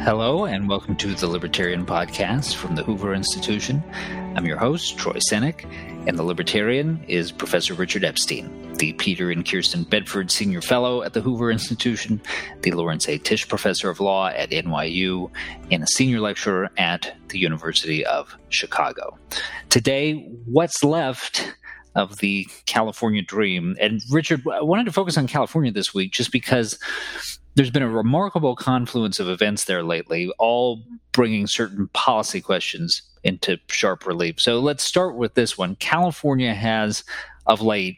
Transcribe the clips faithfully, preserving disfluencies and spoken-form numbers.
Hello, and welcome to the Libertarian Podcast from the Hoover Institution. I'm your host, Troy Senik, and the Libertarian is Professor Richard Epstein, the Peter and Kirsten Bedford Senior Fellow at the Hoover Institution, the Lawrence A. Tisch Professor of Law at N Y U, and a Senior Lecturer at the University of Chicago. Today, what's left of the California dream? And Richard, I wanted to focus on California this week just because there's been a remarkable confluence of events there lately, all bringing certain policy questions into sharp relief. So let's start with this one. California has, of late,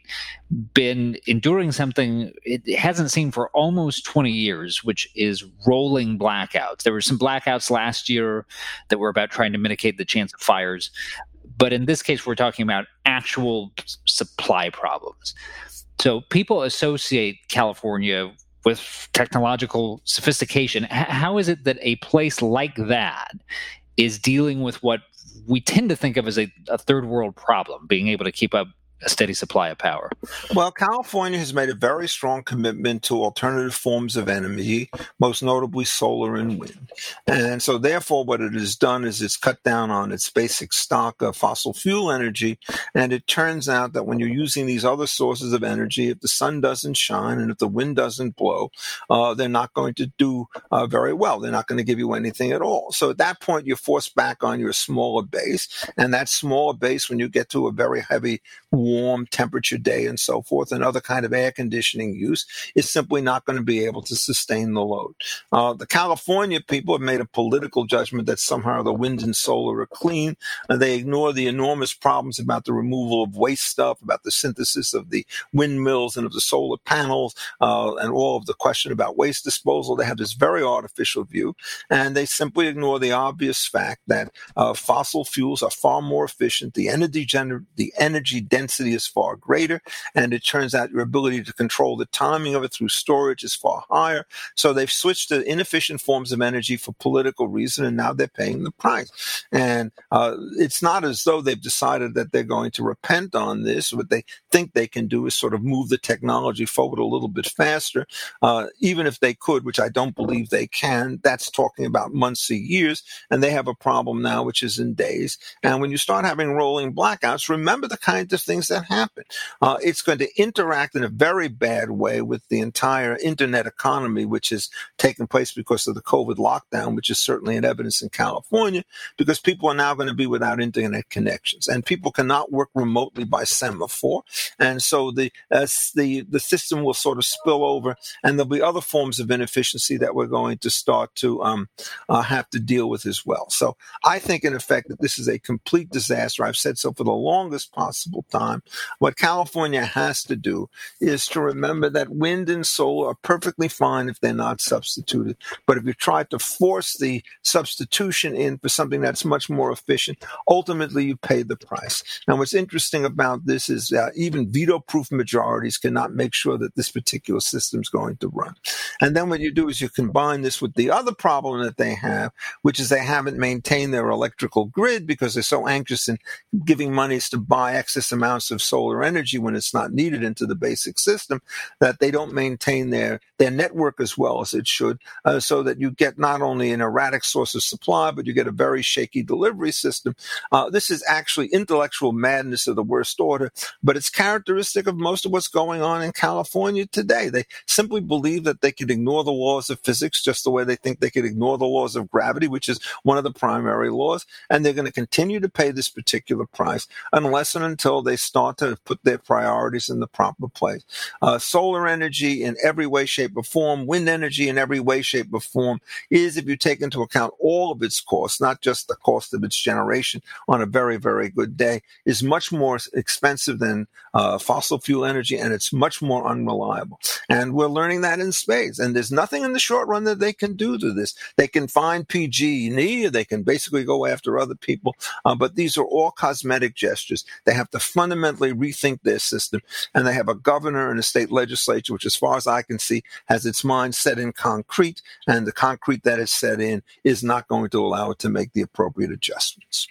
been enduring something it hasn't seen for almost twenty years, which is rolling blackouts. There were some blackouts last year that were about trying to mitigate the chance of fires. But in this case, we're talking about actual supply problems. So people associate California with technological sophistication. H- how is it that a place like that is dealing with what we tend to think of as a, a third world problem, being able to keep up a steady supply of power? Well, California has made a very strong commitment to alternative forms of energy, most notably solar and wind. And so therefore, what it has done is it's cut down on its basic stock of fossil fuel energy. And it turns out that when you're using these other sources of energy, if the sun doesn't shine and if the wind doesn't blow, uh, they're not going to do uh, very well. They're not going to give you anything at all. So at that point, you're forced back on your smaller base. And that smaller base, when you get to a very heavy warm temperature day and so forth, and other kind of air conditioning use, is simply not going to be able to sustain the load. Uh, the California people have made a political judgment that somehow the wind and solar are clean, and they ignore the enormous problems about the removal of waste stuff, about the synthesis of the windmills and of the solar panels, uh, and all of the question about waste disposal. They have this very artificial view, and they simply ignore the obvious fact that uh, fossil fuels are far more efficient. The energy gener- the energy density is far greater, and it turns out your ability to control the timing of it through storage is far higher. So they've switched to inefficient forms of energy for political reason, and now they're paying the price. And uh, it's not as though they've decided that they're going to repent on this. What they think they can do is sort of move the technology forward a little bit faster. Uh, even if they could, which I don't believe they can, that's talking about months or years, and they have a problem now which is in days. And when you start having rolling blackouts, remember the kind of things that happen. Uh, it's going to interact in a very bad way with the entire internet economy, which has taken place because of the COVID lockdown, which is certainly in evidence in California, because people are now going to be without internet connections, and people cannot work remotely by semaphore. And so the uh, the the system will sort of spill over, and there'll be other forms of inefficiency that we're going to start to um, uh, have to deal with as well. So I think, in effect, that this is a complete disaster. I've said so for the longest possible time. What California has to do is to remember that wind and solar are perfectly fine if they're not substituted. But if you try to force the substitution in for something that's much more efficient, ultimately you pay the price. Now, what's interesting about this is uh, even veto-proof majorities cannot make sure that this particular system is going to run. And then what you do is you combine this with the other problem that they have, which is they haven't maintained their electrical grid because they're so anxious in giving monies to buy excess amounts of solar energy when it's not needed into the basic system, that they don't maintain their, their network as well as it should, uh, so that you get not only an erratic source of supply, but you get a very shaky delivery system. Uh, this is actually intellectual madness of the worst order, but it's characteristic of most of what's going on in California today. They simply believe that they can ignore the laws of physics just the way they think they can ignore the laws of gravity, which is one of the primary laws, and they're going to continue to pay this particular price unless and until they start to put their priorities in the proper place. Uh, solar energy in every way, shape, or form, wind energy in every way, shape, or form is, if you take into account all of its costs, not just the cost of its generation on a very, very good day, is much more expensive than uh, fossil fuel energy, and it's much more unreliable. And we're learning that in spades. And there's nothing in the short run that they can do to this. They can find P G and E, they can basically go after other people, uh, but these are all cosmetic gestures. They have to fundamentally rethink their system, and they have a governor and a state legislature, which, as far as I can see, has its mind set in concrete, and the concrete that is set in is not going to allow it to make the appropriate adjustments.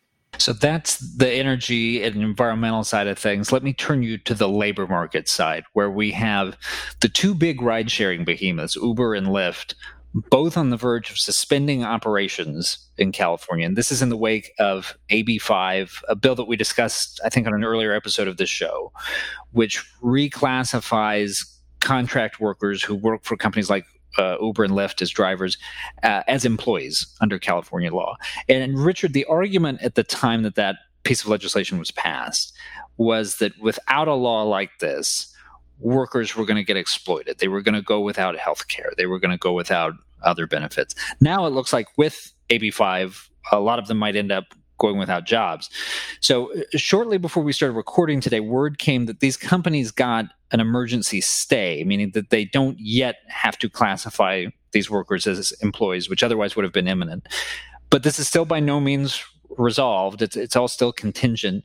So that's the energy and environmental side of things. Let me turn you to the labor market side, where we have the two big ride-sharing behemoths, Uber and Lyft, both on the verge of suspending operations in California. And this is in the wake of A B five, a bill that we discussed, I think, on an earlier episode of this show, which reclassifies contract workers who work for companies like uh, Uber and Lyft as drivers uh, as employees under California law. And Richard, the argument at the time that that piece of legislation was passed was that without a law like this, workers were going to get exploited. They were going to go without health care. They were going to go without other benefits. Now it looks like with A B five, a lot of them might end up going without jobs. So shortly before we started recording today, word came that these companies got an emergency stay, meaning that they don't yet have to classify these workers as employees, which otherwise would have been imminent. But this is still by no means resolved. It's, it's all still contingent.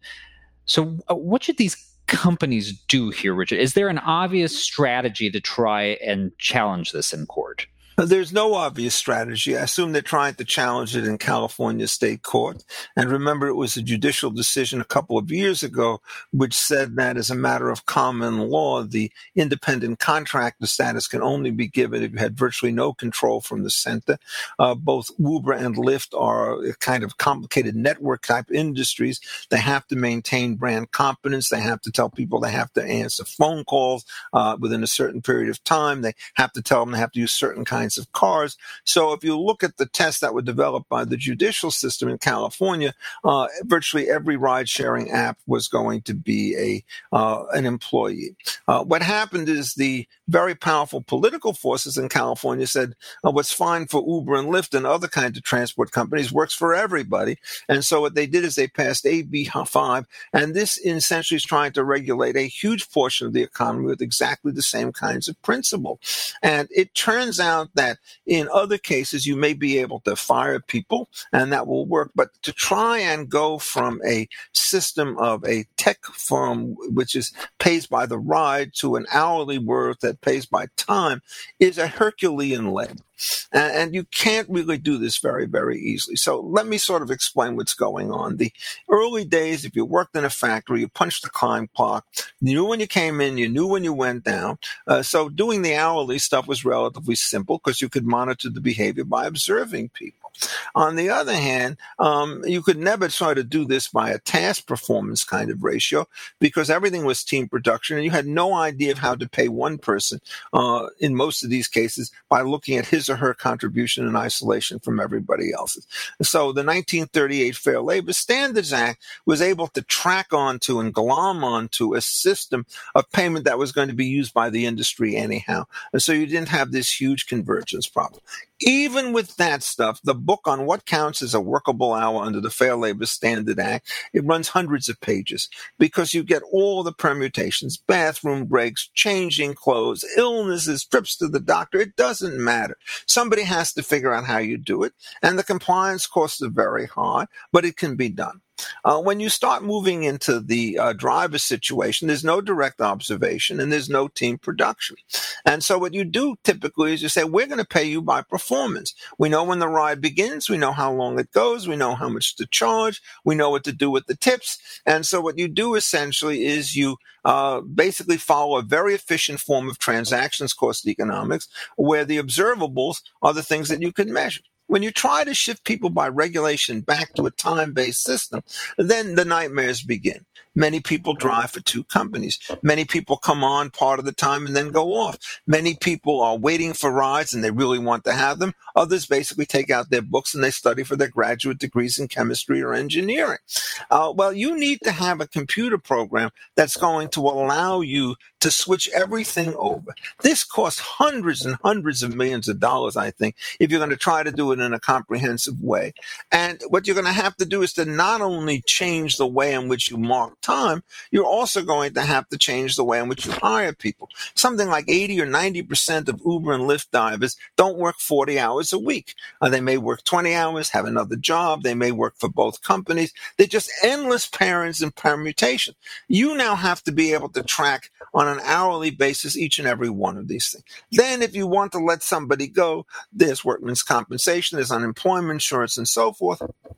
So uh, what should these companies do here, Richard? Is there an obvious strategy to try and challenge this in court? There's no obvious strategy. I assume they're trying to challenge it in California state court. And remember, it was a judicial decision a couple of years ago which said that as a matter of common law, the independent contractor status can only be given if you had virtually no control from the center. Uh, both Uber and Lyft are a kind of complicated network type industries. They have to maintain brand competence. They have to tell people they have to answer phone calls uh, within a certain period of time. They have to tell them they have to use certain kinds of cars. So if you look at the tests that were developed by the judicial system in California, uh, virtually every ride-sharing app was going to be a uh, an employee. Uh, what happened is the very powerful political forces in California said, uh, what's fine for Uber and Lyft and other kinds of transport companies works for everybody. And so what they did is they passed A B five, and this essentially is trying to regulate a huge portion of the economy with exactly the same kinds of principle. And it turns out that in other cases, you may be able to fire people and that will work. But to try and go from a system of a tech firm, which is pays by the ride, to an hourly work that pays by time is a Herculean labor. And you can't really do this very, very easily. So let me sort of explain what's going on. The early days, if you worked in a factory, you punched the time clock, you knew when you came in, you knew when you went down. Uh, so doing the hourly stuff was relatively simple because you could monitor the behavior by observing people. On the other hand, um, you could never try to do this by a task performance kind of ratio because everything was team production and you had no idea of how to pay one person uh, in most of these cases by looking at his or her contribution in isolation from everybody else's. So the nineteen thirty-eight Fair Labor Standards Act was able to track onto and glom onto a system of payment that was going to be used by the industry anyhow. And so you didn't have this huge convergence problem. Even with that stuff, the book on what counts as a workable hour under the Fair Labor Standard Act, it runs hundreds of pages because you get all the permutations, bathroom breaks, changing clothes, illnesses, trips to the doctor. It doesn't matter. Somebody has to figure out how you do it, and the compliance costs are very high, but it can be done. Uh, when you start moving into the uh, driver situation, there's no direct observation and there's no team production. And so what you do typically is you say, we're going to pay you by performance. We know when the ride begins. We know how long it goes. We know how much to charge. We know what to do with the tips. And so what you do essentially is you uh, basically follow a very efficient form of transactions cost economics where the observables are the things that you can measure. When you try to shift people by regulation back to a time-based system, then the nightmares begin. Many people drive for two companies. Many people come on part of the time and then go off. Many people are waiting for rides and they really want to have them. Others basically take out their books and they study for their graduate degrees in chemistry or engineering. Uh, well, you need to have a computer program that's going to allow you to switch everything over. This costs hundreds and hundreds of millions of dollars, I think, if you're going to try to do it in a comprehensive way. And what you're going to have to do is to not only change the way in which you mark time, you're also going to have to change the way in which you hire people. Something like eighty or ninety percent of Uber and Lyft drivers don't work forty hours a week. Uh, they may work twenty hours, have another job. They may work for both companies. They're just endless pairings and permutations. You now have to be able to track on an hourly basis each and every one of these things. Then if you want to let somebody go, there's workman's compensation, there's unemployment insurance and so forth.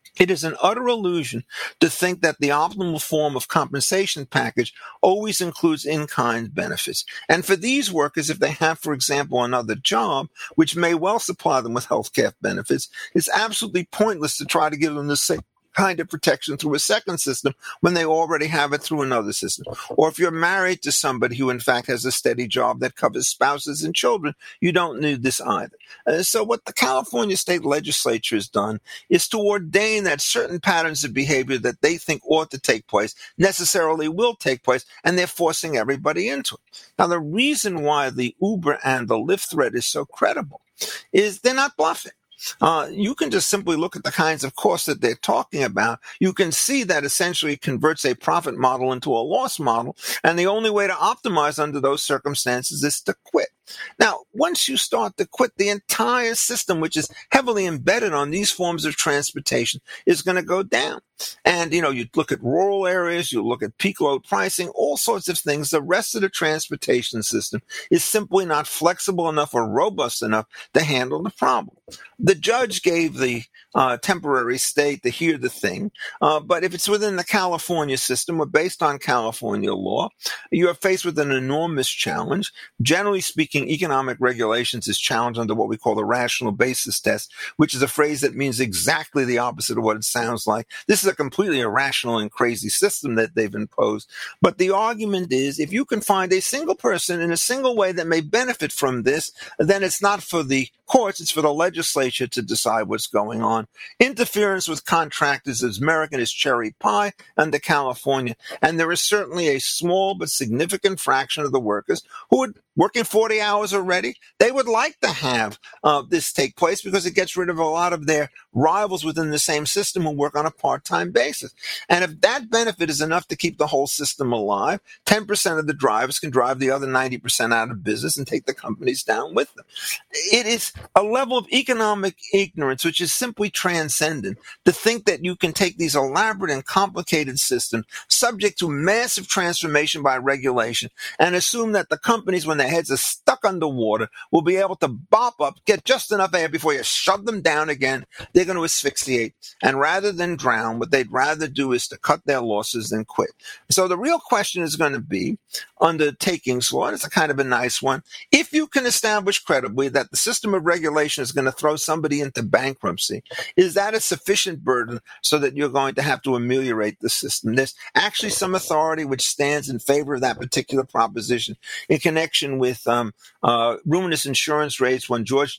It is an utter illusion to think that the optimal form of compensation package always includes in-kind benefits. And for these workers, if they have, for example, another job, which may well supply them with health care benefits, it's absolutely pointless to try to give them the same kind of protection through a second system when they already have it through another system. Or if you're married to somebody who in fact has a steady job that covers spouses and children, you don't need this either. Uh, so what the California state legislature has done is to ordain that certain patterns of behavior that they think ought to take place necessarily will take place, and they're forcing everybody into it. Now, the reason why the Uber and the Lyft threat is so credible is they're not bluffing. Uh, you can just simply look at the kinds of costs that they're talking about. You can see that essentially it converts a profit model into a loss model. And the only way to optimize under those circumstances is to quit. Now, once you start to quit, the entire system, which is heavily embedded on these forms of transportation, is going to go down. And, you know, you look at rural areas, you look at peak load pricing, all sorts of things. The rest of the transportation system is simply not flexible enough or robust enough to handle the problem. The judge gave the uh, temporary stay to hear the thing, uh, but if it's within the California system or based on California law, you are faced with an enormous challenge. Generally speaking, economic regulations is challenged under what we call the rational basis test, which is a phrase that means exactly the opposite of what it sounds like. This is a completely irrational and crazy system that they've imposed. But the argument is, if you can find a single person in a single way that may benefit from this, then it's not for the courts, it's for the legislature to decide what's going on. Interference with contractors is American as cherry pie under California, and there is certainly a small but significant fraction of the workers who are working forty hours already. They would like to have uh, this take place because it gets rid of a lot of their rivals within the same system who work on a part-time basis. And if that benefit is enough to keep the whole system alive, ten percent of the drivers can drive the other ninety percent out of business and take the companies down with them. It is a level of economic ignorance which is simply transcendent to think that you can take these elaborate and complicated systems subject to massive transformation by regulation and assume that the companies, when their heads are stuck underwater, will be able to bop up, get just enough air before you shove them down again. They're going to asphyxiate. And rather than drown, what they'd rather do is to cut their losses than quit. So the real question is going to be, under takings law, and it's a kind of a nice one, if you can establish credibly that the system of regulation is going to throw somebody into bankruptcy, is that a sufficient burden so that you're going to have to ameliorate the system? There's actually some authority which stands in favor of that particular proposition in connection with um, uh, ruinous insurance rates when George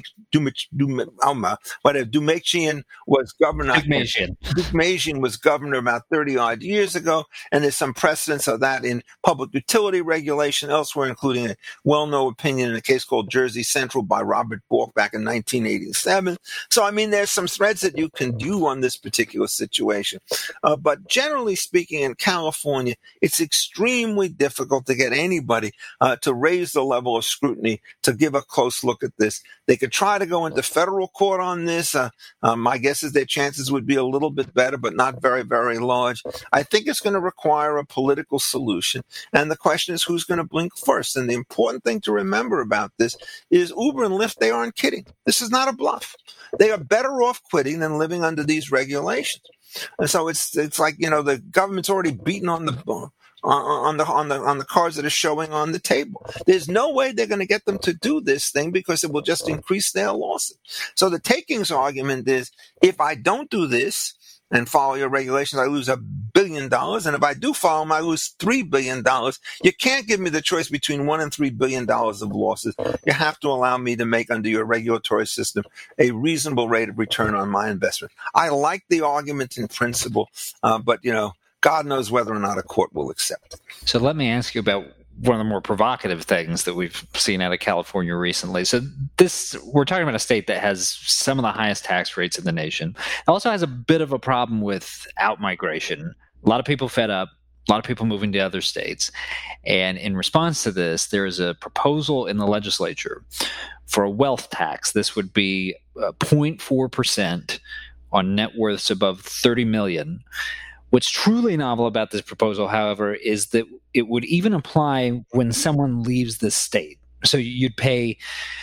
Deukmejian was governor. Deukmejian. Deukmejian was governor about thirty odd years ago, and there's some precedence of that in public utility regulation elsewhere, including a well-known opinion in a case called Jersey Central by Robert Bork back in nineteen eighty-seven. So, I mean, there's some threads that you can do on this particular situation. Uh, but generally speaking, in California, it's extremely difficult to get anybody uh, to raise the level of scrutiny to give a close look at this. They could try to go into federal court on this. Uh, uh, my guess is their chances would be a little bit better, but not very, very large. I think it's going to require a political solution. And the question is, who's going to blink first? And the important thing to remember about this is Uber and Lyft, they aren't kidding. This is not a bluff. They are better off quitting than living under these regulations. And so it's it's like, you know, the government's already beaten on the on the on the on the cards that are showing on the table. There's no way they're going to get them to do this thing because it will just increase their losses. So the takings argument is, if I don't do this and follow your regulations, I lose a billion dollars. And if I do follow them, I lose three billion dollars. You can't give me the choice between one and three billion dollars of losses. You have to allow me to make, under your regulatory system, a reasonable rate of return on my investment. I like the argument in principle, uh, but, you know, God knows whether or not a court will accept it. So let me ask you about one of the more provocative things that we've seen out of California recently. So this, we're talking about a state that has some of the highest tax rates in the nation. It also has a bit of a problem with out-migration. A lot of people fed up, a lot of people moving to other states. And in response to this, there is a proposal in the legislature for a wealth tax. This would be zero point four percent on net worths above thirty million dollars. What's truly novel about this proposal, however, is that it would even apply when someone leaves the state. So you'd pay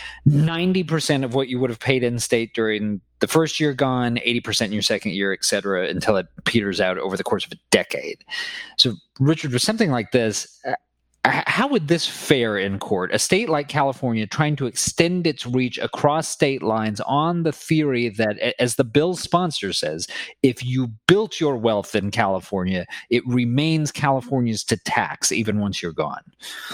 ninety percent of what you would have paid in state during the first year gone, eighty percent in your second year, et cetera, until it peters out over the course of a decade. So, Richard, with something like this, uh, how would this fare in court? A state like California trying to extend its reach across state lines on the theory that, as the bill's sponsor says, if you built your wealth in California, it remains California's to tax even once you're gone.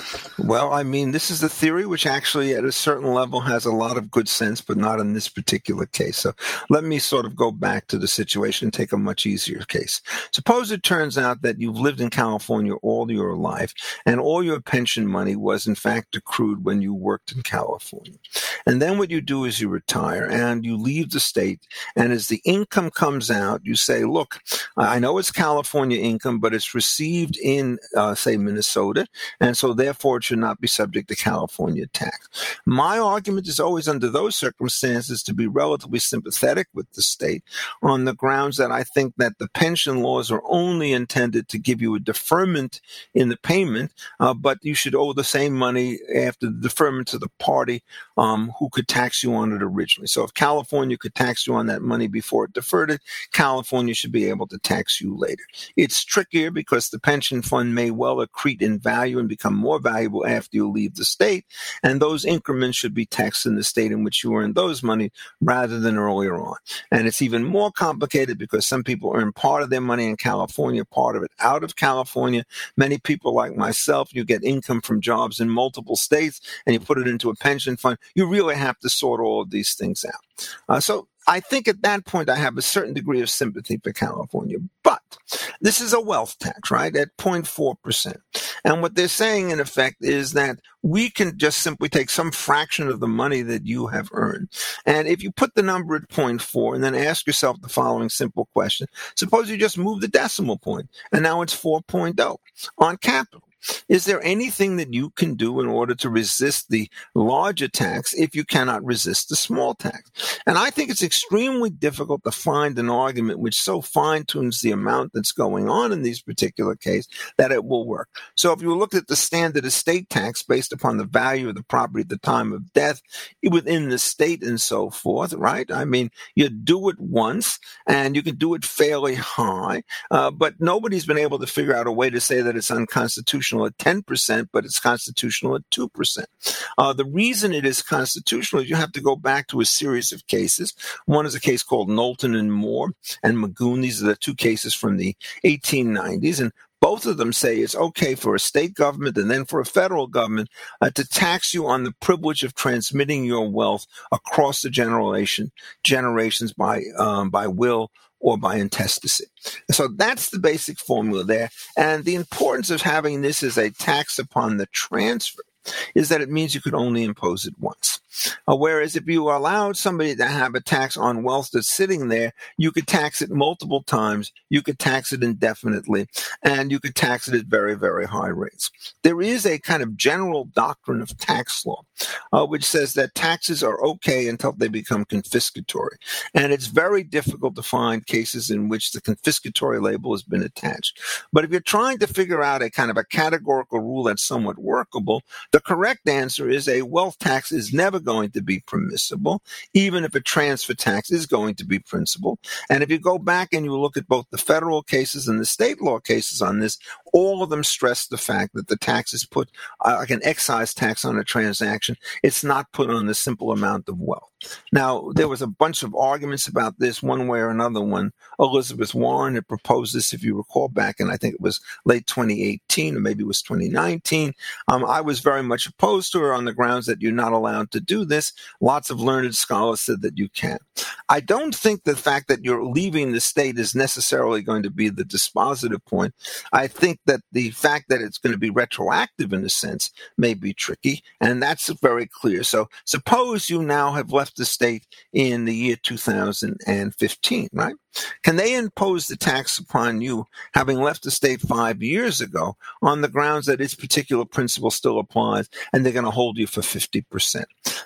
Well, I mean, this is the theory which actually at a certain level has a lot of good sense, but not in this particular case. So let me sort of go back to the situation and take a much easier case. Suppose it turns out that you've lived in California all your life, and all your pension money was in fact accrued when you worked in California. And then what you do is you retire and you leave the state, and as the income comes out, you say, look, I know it's California income, but it's received in, uh, say, Minnesota, and so therefore it should not be subject to California tax. My argument is always under those circumstances to be relatively sympathetic with the state on the grounds that I think that the pension laws are only intended to give you a deferment in the payment, uh, but you should owe the same money after the deferment to the party um, who could tax you on it originally. So if California could tax you on that money before it deferred it, California should be able to tax you later. It's trickier because the pension fund may well accrete in value and become more valuable after you leave the state, and those increments should be taxed in the state in which you earned those money rather than earlier on. And it's even more complicated because some people earn part of their money in California, part of it out of California. Many people like myself, you get income from jobs in multiple states and you put it into a pension fund. You really have to sort all of these things out. Uh, so I think at that point I have a certain degree of sympathy for California. But this is a wealth tax, right, at zero point four percent. And what they're saying, in effect, is that we can just simply take some fraction of the money that you have earned. And if you put the number at zero point four and then ask yourself the following simple question, suppose you just move the decimal point and now it's four point oh on capital. Is there anything that you can do in order to resist the larger tax if you cannot resist the small tax? And I think it's extremely difficult to find an argument which so fine-tunes the amount that's going on in these particular cases that it will work. So if you look at the standard estate tax based upon the value of the property at the time of death within the state and so forth, right? I mean, you do it once and you can do it fairly high, uh, but nobody's been able to figure out a way to say that it's unconstitutional at ten percent, but it's constitutional at two percent. Uh, the reason it is constitutional is you have to go back to a series of cases. One is a case called Knowlton and Moore and Magoon. These are the two cases from the eighteen nineties, and both of them say it's okay for a state government and then for a federal government uh, to tax you on the privilege of transmitting your wealth across the generation generations by um, by will or by intestacy. So that's the basic formula there. And the importance of having this as a tax upon the transfer is that it means you could only impose it once. Uh, whereas if you allowed somebody to have a tax on wealth that's sitting there, you could tax it multiple times, you could tax it indefinitely, and you could tax it at very, very high rates. There is a kind of general doctrine of tax law, uh, which says that taxes are okay until they become confiscatory. And it's very difficult to find cases in which the confiscatory label has been attached. But if you're trying to figure out a kind of a categorical rule that's somewhat workable, the correct answer is a wealth tax is never going to be permissible, even if a transfer tax is going to be principal. And if you go back and you look at both the federal cases and the state law cases on this, all of them stress the fact that the tax is put uh, like an excise tax on a transaction. It's not put on the simple amount of wealth. Now, there was a bunch of arguments about this one way or another when Elizabeth Warren had proposed this, if you recall back, and I think it was late twenty eighteen or maybe it was twenty nineteen. Um, I was very much opposed to her on the grounds that you're not allowed to do this. Lots of learned scholars said that you can. I don't think the fact that you're leaving the state is necessarily going to be the dispositive point. I think that the fact that it's going to be retroactive in a sense may be tricky, and that's very clear. So suppose you now have left the state in the year two thousand fifteen, right? Can they impose the tax upon you having left the state five years ago on the grounds that its particular principle still applies and they're going to hold you for fifty percent?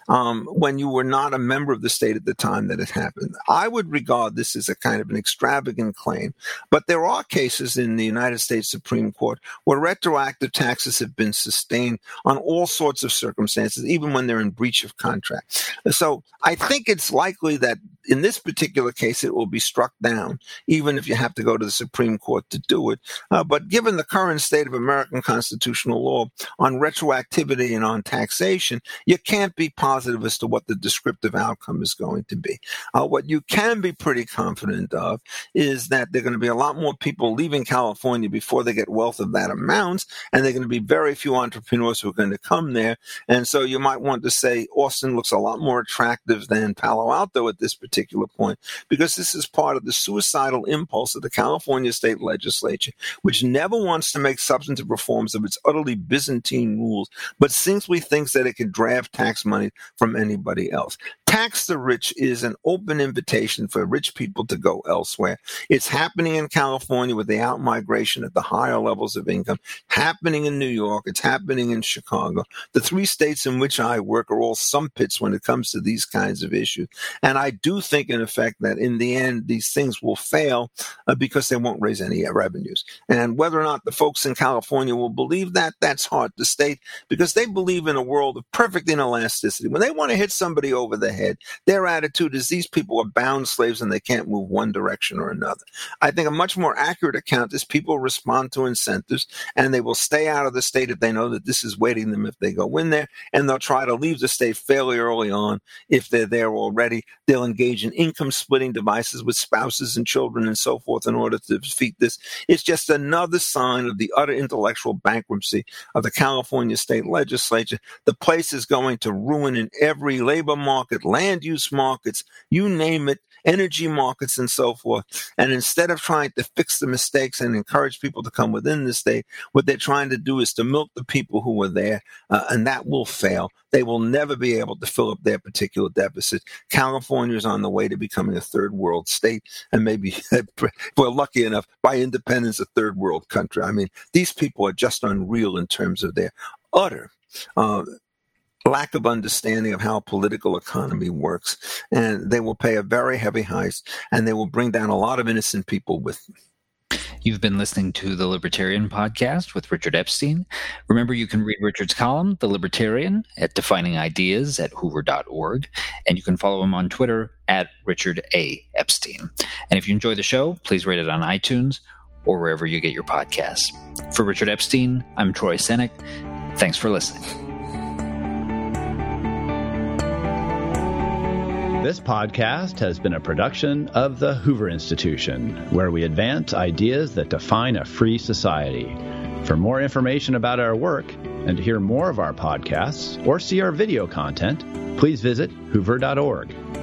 um, when you were not a member of the state at the time that it happened. I would regard this as a kind of an extravagant claim, but there are cases in the United States Supreme Court where retroactive taxes have been sustained on all sorts of circumstances, even when they're in breach of contract. So I think it's likely that in this particular case, it will be struck down, even if you have to go to the Supreme Court to do it. Uh, but given the current state of American constitutional law on retroactivity and on taxation, you can't be positive as to what the descriptive outcome is going to be. Uh, what you can be pretty confident of is that there are going to be a lot more people leaving California before they get wealth of that amount, and there are going to be very few entrepreneurs who are going to come there. And so you might want to say Austin looks a lot more attractive than Palo Alto at this particular point, because this is part of the suicidal impulse of the California state legislature, which never wants to make substantive reforms of its utterly Byzantine rules, but simply thinks that it can draft tax money from anybody else. Tax the rich is an open invitation for rich people to go elsewhere. It's happening in California with the out-migration at the higher levels of income, happening in New York, it's happening in Chicago. The three states in which I work are all sumpits when it comes to these kinds of issues. And I do think, in effect, that in the end, these things will fail uh, because they won't raise any revenues. And whether or not the folks in California will believe that, that's hard to state, because they believe in a world of perfect inelasticity. When they want to hit somebody over the head, their attitude is these people are bound slaves and they can't move one direction or another. I think a much more accurate account is people respond to incentives, and they will stay out of the state if they know that this is waiting them if they go in there, and they'll try to leave the state fairly early on if they're there already. They'll engage in income splitting devices with spouses and children and so forth in order to defeat this. It's just another sign of the utter intellectual bankruptcy of the California state legislature. The place is going to ruin in every labor market, land use markets, you name it, energy markets and so forth. And instead of trying to fix the mistakes and encourage people to come within the state, what they're trying to do is to milk the people who are there, uh, and that will fail. They will never be able to fill up their particular deficit. California is on the way to becoming a third world state, and maybe, if we're lucky enough, by independence, a third world country. I mean, these people are just unreal in terms of their utter uh, lack of understanding of how political economy works, and they will pay a very heavy price, and they will bring down a lot of innocent people with them. You've been listening to The Libertarian Podcast with Richard Epstein. Remember, you can read Richard's column, The Libertarian, at Defining Ideas at hoover dot org, and you can follow him on Twitter at Richard A. Epstein. And if you enjoy the show, please rate it on iTunes or wherever you get your podcasts. For Richard Epstein, I'm Troy Senik. Thanks for listening. This podcast has been a production of the Hoover Institution, where we advance ideas that define a free society. For more information about our work and to hear more of our podcasts or see our video content, please visit hoover dot org.